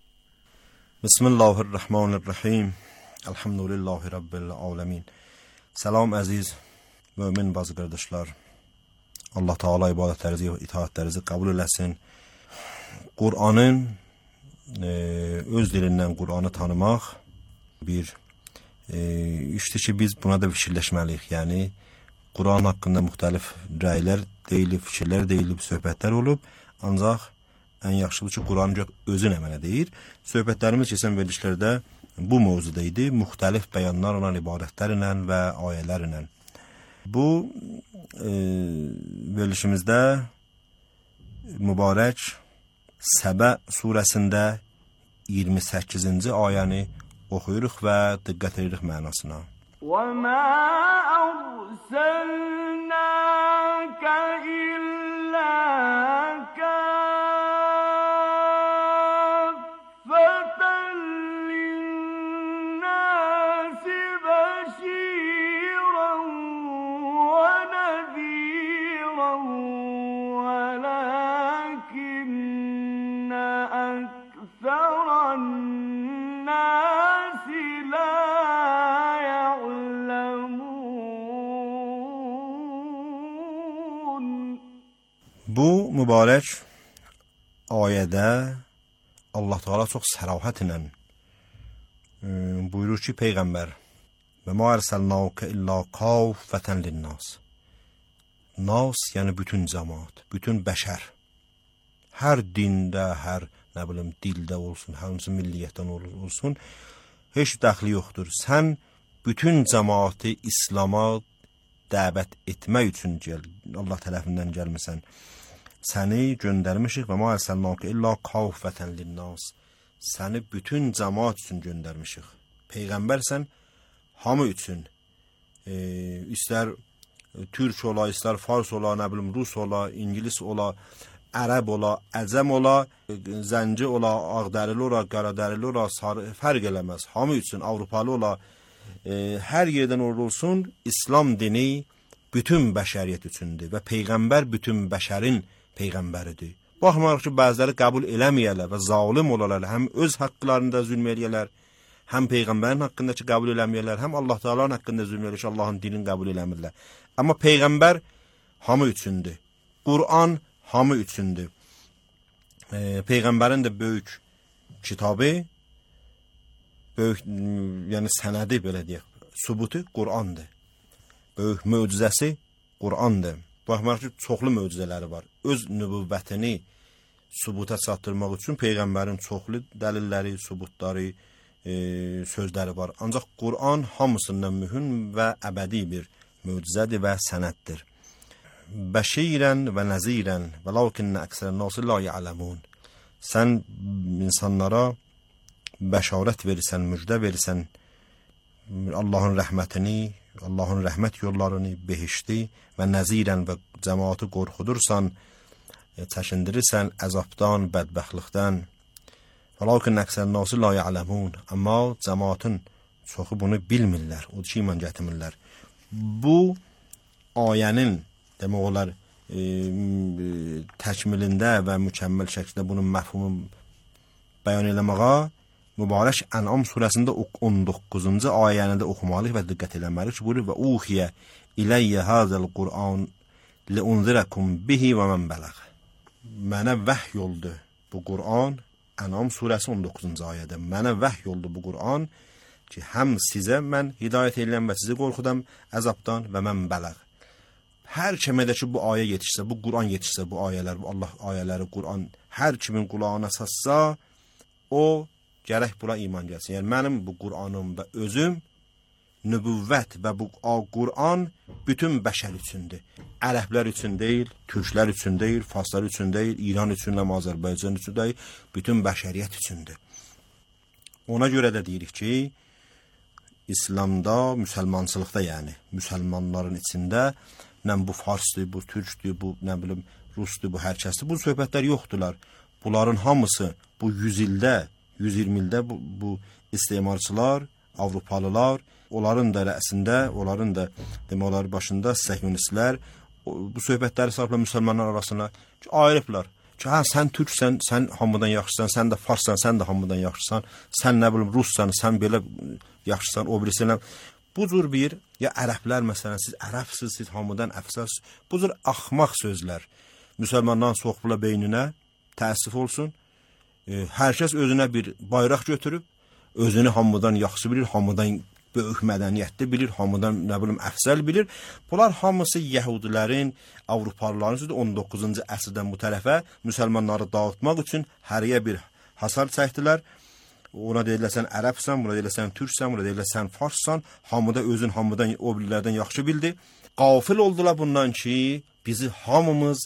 Bismillahirrahmanirrahim. Elhamdülillahi Rabbil alemin. Salam əziz mömin bazı qardaşlar. Allah Teala ibadətlərinizi, itaətlərinizi qəbul eləsin. Qur'anın öz dilindən Qur'anı tanımaq bir işdir ki, biz buna da fikirləşməliyik. Yəni, Qur'an haqqında müxtəlif rəylər deyilib, fikirlər deyilib, söhbətlər olub. Ancaq ən yaxşıdır ki, Qur'an özü nə mənə deyir. Söhbətlərimiz keçən verilişlərdə bu mövzuda idi, müxtəlif bəyanlar olan ibadətlərlə və ayələrlə. Bu verilişimizdə mübarək Səbə surəsində 28-ci ayəni oxuyuruq və diqqət edirik mənasına. وَمَا أَرْسَلْنَاكَ إِلَّا Bu mübarək ayədə Allah Teala çox sərahətlə buyurur ki, Peyğəmbər və mə ərsəlnəkə illə kaffətən linnas. Nas, yəni bütün cəmaat, bütün bəşər. Hər dində, hər dildə olsun, hər milliyyətdən olsun, heç dəxli yoxdur. Sən bütün cəmaatı İslam'a dəvət etmək üçün Allah tərəfindən gəlməsən. Səni göndərmişik və mə ərsəlnəkə illə kaffətən linnas. Səni bütün cəmaat üçün göndərmişik. Peyğəmbərsən hamı üçün. İstər Türk ola, istər Fars ola, Rus ola, İngilis ola, ərəb ola, əcəm ola, zənci ola, ağdərili ola, qaradərili ola, fərq eləməz. Hamı üçün, Avropalı ola, hər yerdən orada olsun, İslam dini bütün bəşəriyyət üçündür və Peyğəmbər bütün bəşərin Peyğəmbəridir. Baxmayaraq ki, bəziləri qəbul eləməyərlər və zalim olarlar, həm öz haqqlarında zülm eləyərlər, həm Peyğəmbərin haqqında ki, qəbul eləməyərlər, həm Allah Taala'nın haqqında zülm eləyərlər ki, Allahın dinini qəbul eləmirlər. Amma Peyğəmbər hamı üçündür. Quran hamı üçündür. Peyğəmbərin də böyük kitabı, böyük, yəni sənədi belə deyək, sübutu Qurandır. Böyük möcüzəsi Qurandır. Baxmayaraq ki, çoxlu möcüzələri var. Öz nübüvvətini sübuta çatdırmaq üçün Peyğəmbərin çoxlu dəlilləri, sübutları, sözləri var. Ancaq Quran hamısından mühüm və əbədi bir möcüzədir və sənəddir. Bəşirən və nəzirən və lakinnə əksərən nasi la ya'ləmun. Sən insanlara bəşarət verirsən, müjdə verirsən, Allahın rəhmətini, Allahın rəhmət yollarını, behişti və nəzirən və cəmaatı qorxudursan, çəkindirirsən əzabdan, bədbəxtlikdən. Lakin əksər nasi la ya'ləmun. Amma cəmaatın çoxu bunu bilmirlər, o ki, iman gətirmirlər. Bu ayənin demək olar təkmilində və mükəmməl şəkildə bunun məfhumunu bəyan eləməyə Mübarək Ən'am surəsində 19-cu ayəni də oxumalıyıq və diqqət eləməliyik ki, buyurur və uxiyə iləyyə hazəl Qur'an liunzirəkum bihi və mən bələğ. Mənə vəhy oldu bu Qur'an, Ən'am surəsi 19-cu ayədə. Mənə vəhy oldu bu Qur'an ki, həm sizə mən hidayət eləyəm və sizi qorxudam əzabdan və mən bələğ. Hər kəmədə ki, bu ayə yetişsə, bu Qur'an yetişsə, bu ayələr, bu Allah ayələri, Qur'an hər kimin qulağına sassa, o gərək buna iman gəlsin. Yəni, mənim bu Qur'anım və özüm, nübüvvət və bu Qur'an bütün bəşər üçündür. Ərəblər üçün deyil, türklər üçün deyil, farslar üçün deyil, İran üçün, Azərbaycan üçün deyil, bütün bəşəriyyət üçündür. Ona görə də deyirik ki, İslamda, müsəlmançılıqda yəni, müsəlmanların içində nə bu farsdır, bu türkdür, bu nə bilim, rusdur, bu hər kəsdir. Bu söhbətlər yoxdurlar. Bunların hamısı bu 100 ildə, 120 ildə bu istemarçılar, Avropalılar, onların da rəsində, onların da demək olar başında səhyonistlər bu söhbətləri sarfla müsəlmanlar arasına ayırıblar. Ki, hə, sən türksən, sən hamıdan yaxşısan, sən də farssan, sən də hamıdan yaxşısan, sən nə bilim russan, sən belə yaxşısan, o birisindən. Bu cür bir, ya ərəblər məsələn, siz ərəbsiz, siz hamıdan əfsəz, bu cür axmaq sözlər müsəlmandan soxbula beyninə təəssüf olsun. Hər kəs özünə bir bayraq götürüb, özünü hamıdan yaxşı bilir, hamıdan böyük mədəniyyətli bilir, hamıdan nə bilim əfsəl bilir. Bunlar hamısı Yəhudilərin, Avropalıların sözü 19-cu əsrdən bu tərəfə müsəlmanları dağıtmaq üçün həriyə bir hasar çəkdilər. Ona deyirlər sən ərəbsən, buna deyirlər sən türksən, buna deyirlər sən farssan, hamıda özün hamıdan o bilirlərdən yaxşı bildi. Qafil oldular bundan ki, bizi hamımız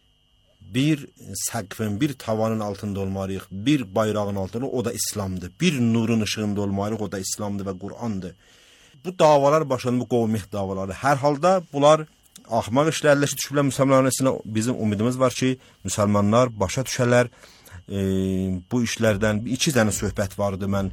bir səqfin, bir tavanın altında olmalıyıq, bir bayrağın altında, o da İslamdır. Bir nurun ışığında olmalıyıq, o da İslamdır və Qur'andır. Bu davalar başlandı, bu qovmiyyət davaları. Hər halda bunlar axmaq işlərlə düşüblər müsəlmanların içində. Bizim umudumuz var ki, müsəlmanlar başa düşərlər. Bu işlərdən iki dənə söhbət vardı. Mən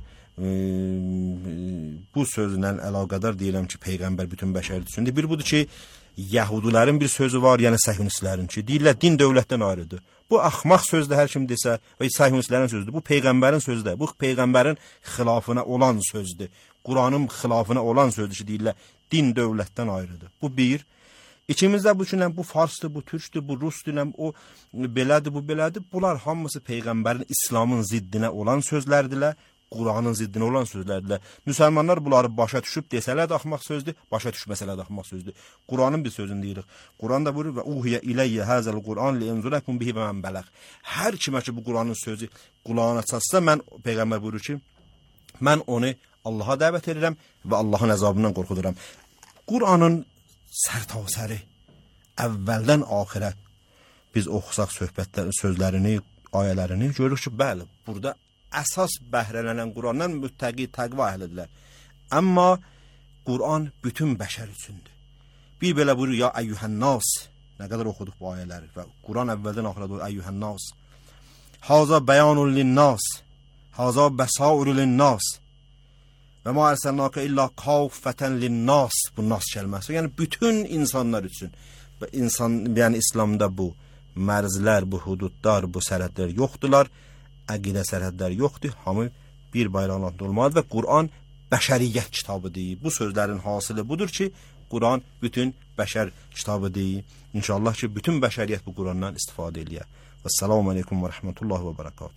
bu sözlə əlaqədar deyirəm ki, Peyğəmbər bütün bəşəri düşündü. Bir budur ki, Yahudilərin bir sözü var, yəni səhyonistlərin ki, deyirlər din dövlətdən ayrıdır. Bu axmaq sözdür, hər kim desə, və səhyonistlərin sözüdür. Bu Peyğəmbərin sözüdür. Bu Peyğəmbərin xilafına olan sözdür. Quranın xilafına olan sözdür ki, deyirlər din dövlətdən ayrıdır. Bu bir. İkimizdə bu üçün bu farsdır, bu türkdür, bu rusdur, o belədir, bu belədir. Bunlar hamısı Peyğəmbərin İslamın ziddinə olan sözlərdirlər. Quranın ziddinə olan sözlərdirlər. Müsəlmanlar bunları başa düşüb desələr də axmaq sözdür, başa düşməsələr də axmaq sözdür. Quranın bir sözünü deyirik. Quran da buyurur və uhiyə iləyyə həzəl Quran li'enzurəkum bihi və mən bələğ. Hər kimə ki bu Quranın sözü qulağına çatsa, mən Peyğəmbər buyurur ki, mən onu Allaha dəvət edirəm və Allahın əzabından qorxuduram. Quranın sərtasəri əvvəldən axirə biz oxusaq söhbətlərini, sözlərini, ayələrini görürük ki, bəli, burada əsas bəhrələnən Qurandan müttəqi, təqva əhlidirlər. Amma Quran bütün bəşər üçündür. Bir belə buyurur, ya əyyuhənnas, nə qədər oxuduq bu ayələri və Quran əvvəldən axıra doğru əyyuhənnas. Haza bəyanun linnas, haza bəsauru linnas və ma ərsəlnəkə illə qavfətən linnas, bu nas kəlməsi. Yəni bütün insanlar üçün və insan, yəni İslamda bu mərzlər, bu hududlar, bu sərhədlər yoxdular. Əqidə sərhədlər yoxdur. Hamı bir bayraq altında olmalıdır və Quran bəşəriyyət kitabıdır. Bu sözlərin hasılı budur ki, Quran bütün bəşər kitabıdır. İnşallah ki, bütün bəşəriyyət bu Qurandan istifadə eləyər. Vəssalamu aleykum və rəhmətullahi və bərəkatuhu.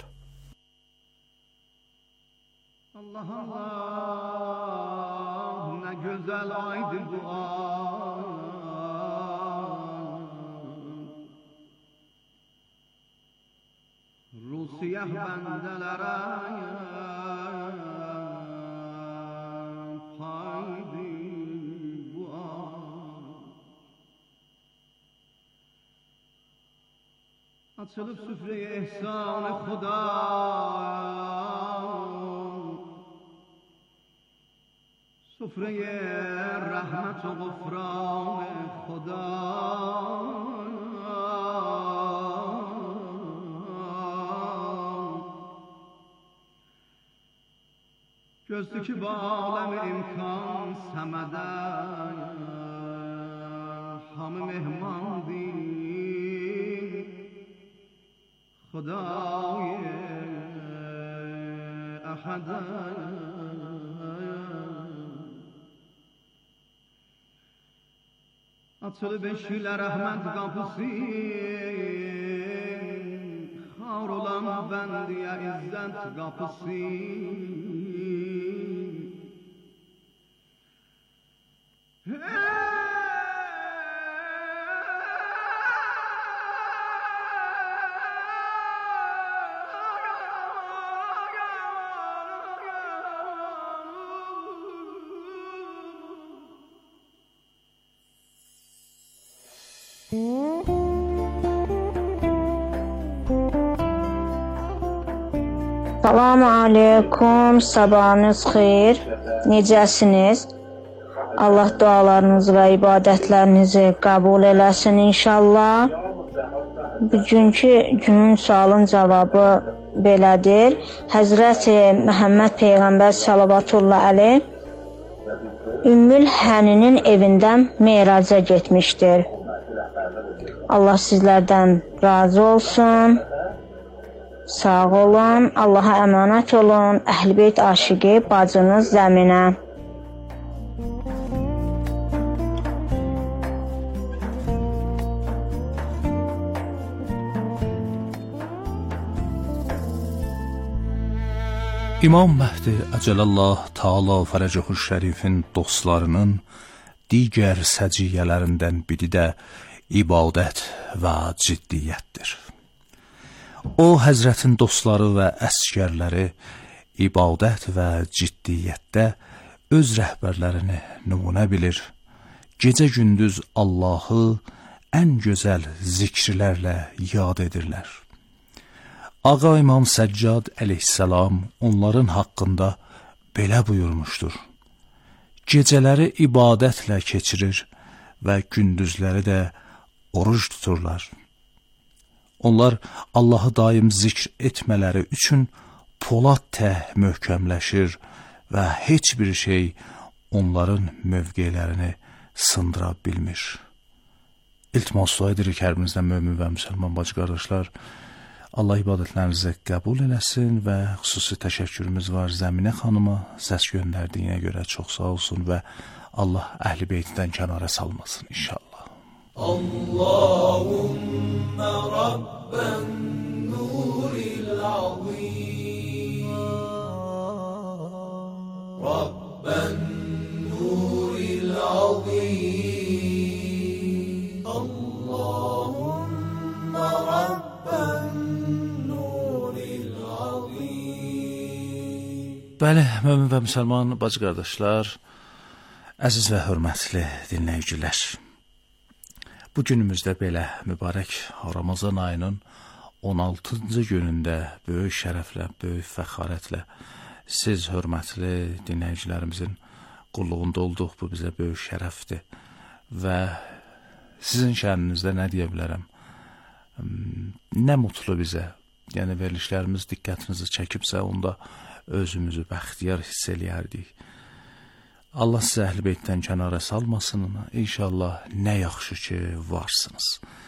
Allah Allah, nə gözəl aydır bu ay. Rusiyah bəndələrə paydır bu ay. Açılıb süfrəyə ehsan-ı Xuda, süfrəyə rəhmət و غفران خدا. Gözdü ki bu alem imkan səmədə, hamı mehmandir Xudای Əhədə. Açılıb eşiklər rəhmət qapısı, xar olan bəndiyə izzət qapısı. Salam aleykum, sabahınız xeyir, necəsiniz? Allah dualarınızı və ibadətlərinizi qəbul eləsin inşallah. Bugünkü günün sualın cavabı belədir. Həzrəti Məhəmməd Peyğəmbər salavatullah əleyh Ümmül Həninin evindən meyraca getmişdir. Allah sizlərdən razı olsun. Sağ olun, Allaha əmanət olun, Əhl-i-Beyt aşiqi bacınız Zəminə. İmam Məhdi Əcəlallah Taala Fərəcəhu Şərifin dostlarının digər səciyyələrindən biri də ibadət və ciddiyyətdir. O, Həzrətin dostları və əsgərləri ibadət və ciddiyyətdə öz rəhbərlərini nümunə bilir, gecə-gündüz Allahı ən gözəl zikirlərlə yad edirlər. Ağa İmam Səccad əleyhissalam onların haqqında belə buyurmuşdur: gecələri ibadətlə keçirir və gündüzləri də oruc tuturlar. Onlar Allahı daim zikr etmələri üçün polad təh möhkəmləşir və heç bir şey onların mövqelərini sındıra bilmir. İltimas dua edirik hər birinizdən mömin və müsəlman bacı qardaşlar. Allah ibadətlərinizi qəbul eləsin və xüsusi təşəkkürümüz var Zəminə xanıma, səs göndərdiyinə görə çox sağ olsun və Allah Əhl-i Beytdən kənara salmasın inşallah. اللهم رب النور العظيم رب النور العظيم اللهم رب النور العظيم. Bəli, mömin və müsəlman bacı qardaşlar, əziz və hörmətli dinləyicilər. Bu günümüzdə belə mübarək Ramazan ayının 16-cı günündə böyük şərəflə, böyük fəxarətlə siz hörmətli dinləyicilərimizin qulluğunda olduq. Bu bizə böyük şərəfdir və sizin şəninizdə nə deyə bilərəm? Nə mutlu bizə. Yəni verilişlərimiz diqqətinizi çəkibsə, onda özümüzü bəxtiyar hiss eləyərdik. Allah sizə Əhl-i Beytdən kənara salmasın. İnşallah nə yaxşı ki varsınız.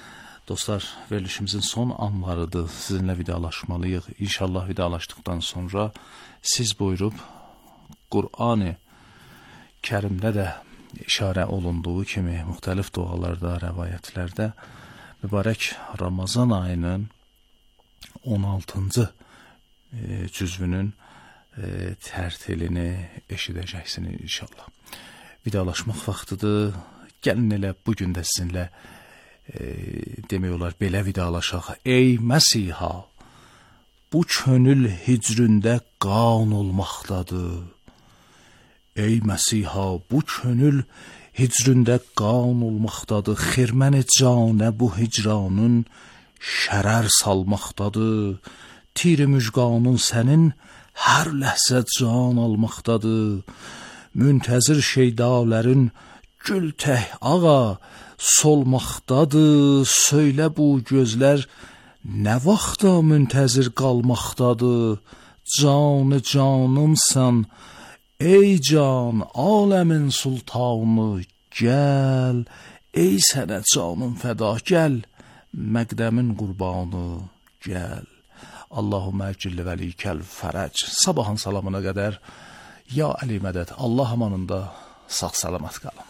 Dostlar, verilişimizin son anlarıdır. Sizinlə vidalaşmalıyıq. İnşallah vidalaşdıqdan sonra siz buyurub Qur'an-ı Kərimdə də işarə olunduğu kimi müxtəlif dualarda, rəvayətlərdə mübarək Ramazan ayının 16-cı cüzvünün tərtilini eşidəcəksiniz inşallah. Vidalaşmaq vaxtıdır. Gəlin elə bugün də sizinlə demək olar belə vidalaşaq. Ey Məsiha, bu könül hicründə qan olmaqdadır. Ey Məsiha, bu könül hicründə qan olmaqdadır. Xirməni canə bu hicranın şərər salmaqdadır. Tir-i müjganın sənin hər ləhzə can almaqdadır. Müntəzir şeydalərin gül tək ağa solmaqdadır. Söylə bu gözlər nə vaxta müntəzir qalmaqdadır. Canı canımsan ey can aləmin sultanı, gəl ey sənə canım fəda, gəl məqdəmin qurbanı, gəl. Allahümmə əcilli vəlikəl fərəc. Sabahın salamına qədər ya Əli mədəd, Allah amanında sağ salamat qalın.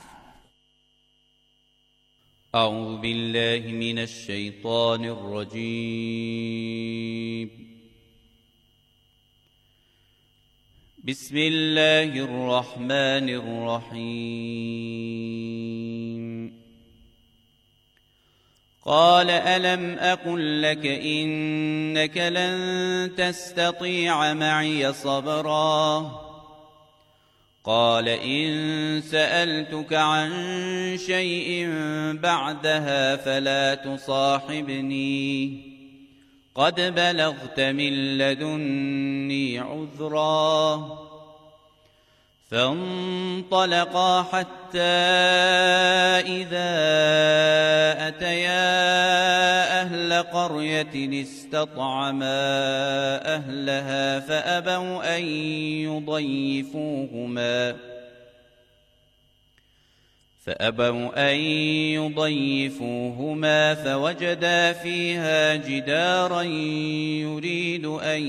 أعوذ بالله من الشيطان الرجيم. بسم الله الرحمن الرحيم. قال ألم أقل لك إنك لن تستطيع معي صبرا قال إن سألتك عن شيء بعدها فلا تصاحبني قد بلغت من لدني عذرا فانطلقا حتى إذا أتيا أهل قرية استطعما أهلها فأبوا أن يضيفوهما فوجدا فيها جدارا يريد أن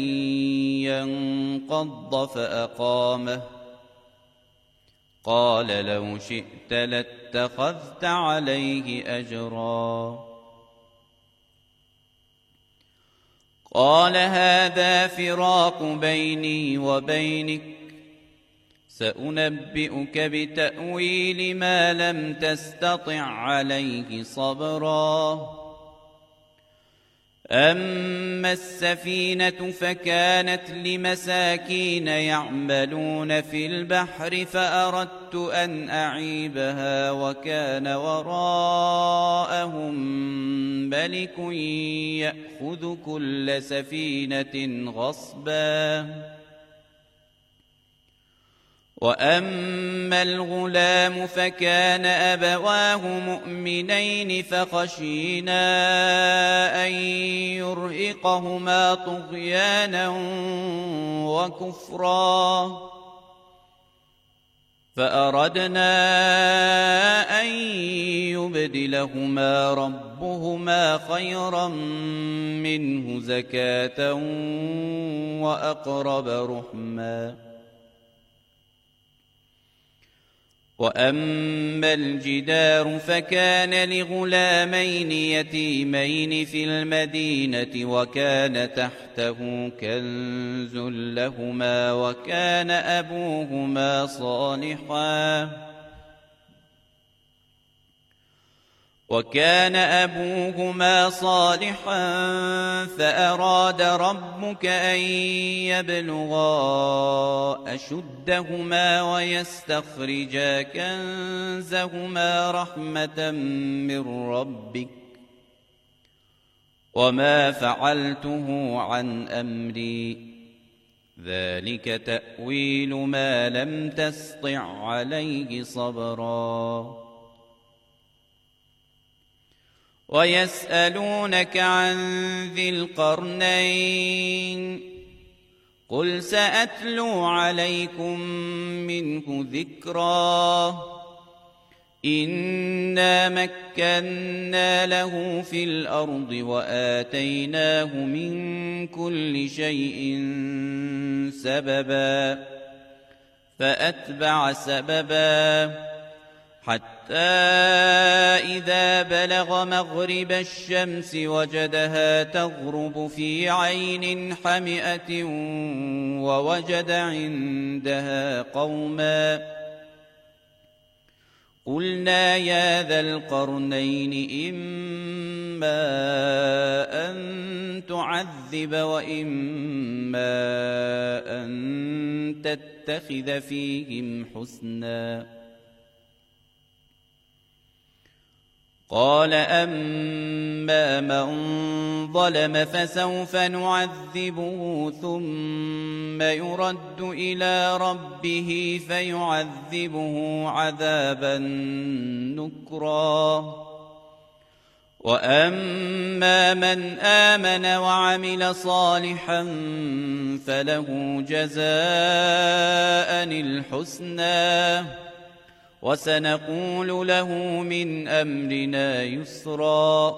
ينقض فأقامه قال لو شئت لاتخذت عليه أجرا قال هذا فراق بيني وبينك سأنبئك بتأويل ما لم تستطع عليه صبرا أما السفينة فكانت لمساكين يعملون في البحر فأردت أن أعيبها وكان وراءهم ملك يأخذ كل سفينة غصبا وأما الغلام فكان أبواه مؤمنين فخشينا أن يرهقهما طغيانا وكفرا فأردنا أن يبدلهما ربهما خيرا منه زكاة وأقرب رحما وأما الجدار فكان لغلامين يتيمين في المدينة وكان تحته كنز لهما وكان أبوهما صالحا فأراد ربك أن يبلغا أشدهما ويستخرجا كنزهما رحمة من ربك وما فعلته عن أمري ذلك تأويل ما لم تسطع عليه صبرا ويسألونك عن ذي القرنين قل سأتلو عليكم منه ذكرا إنا مكنا له في الأرض وآتيناه من كل شيء سببا فأتبع سببا حتى إذا بلغ مغرب الشمس وجدها تغرب في عين حمئة ووجد عندها قوما قلنا يا ذا القرنين إما أن تعذب وإما أن تتخذ فيهم حسنا قال أما من ظلم فسوف نعذبه ثم يرد إلى ربه فيعذبه عذابا نكرا وأما من آمن وعمل صالحا فله جزاء الحسنى وسنقول له من أمرنا يسرا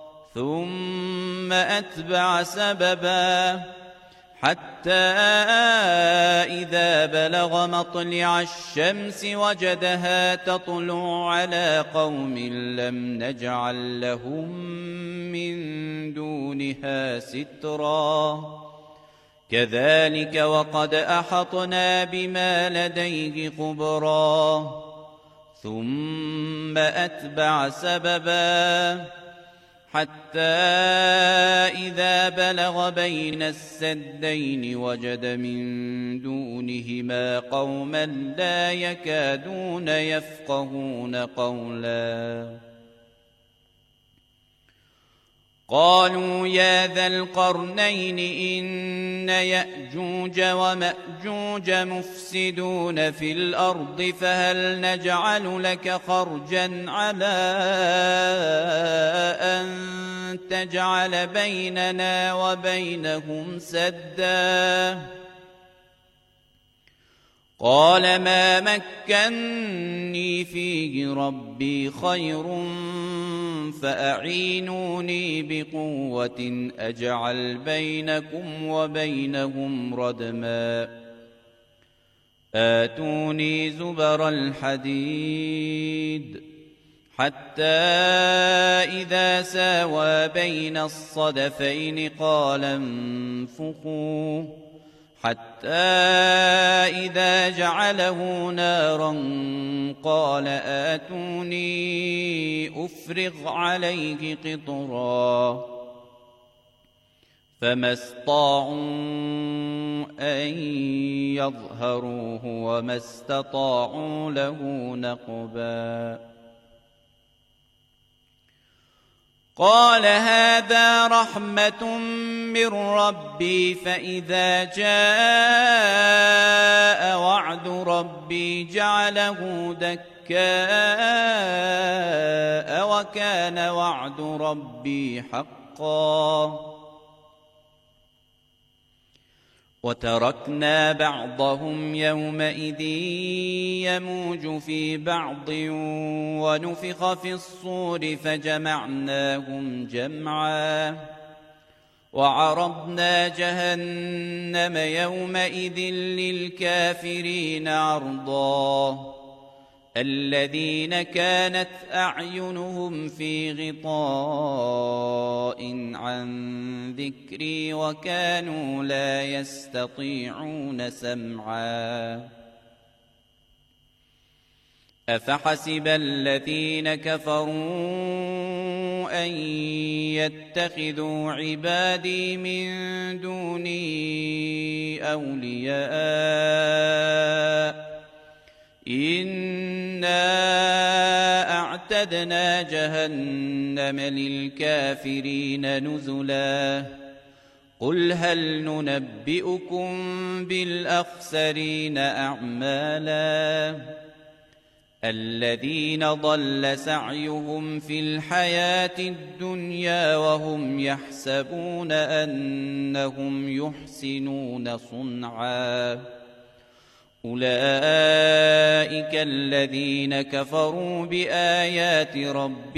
ثم أتبع سببا حتى إذا بلغ مطلع الشمس وجدها تطلع على قوم لم نجعل لهم من دونها سترا كذلك وقد أحطنا بما لديه خبرا ثم أتبع سببا حتى إذا بلغ بين السدين وجد من دونهما قوما لا يكادون يفقهون قولا قالوا يا ذا القرنين إن يأجوج ومأجوج مفسدون في الأرض فهل نجعل لك خرجا على أن تجعل بيننا وبينهم سدا قال ما مكني فيه ربي خير فأعينوني بقوة أجعل بينكم وبينهم ردما آتوني زبر الحديد حتى إذا ساوى بين الصدفين قال انفخوا حتى إذا جعله نارا قال آتوني أفرغ عليه قطرا فما استطاعوا أن يظهروه وما استطاعوا له نقبا قال هذا رحمة من ربي فإذا جاء وعد ربي جعله دكاء وكان وعد ربي حقا وتركنا بعضهم يومئذ يموج في بعض ونفخ في الصور فجمعناهم جمعا وعرضنا جهنم يومئذ للكافرين عرضا الذين كانت أعينهم في غطاء عن ذكري وكانوا لا يستطيعون سمعا أفحسب الذين كفروا أن يتخذوا عبادي من دوني أولياء إنا أعتدنا جهنم للكافرين نزلا قل هل ننبئكم بالأخسرين أعمالا الذين ضل سعيهم في الحياة الدنيا وهم يحسبون أنهم يحسنون صنعا أولئك الذين كفروا بآيات ربهم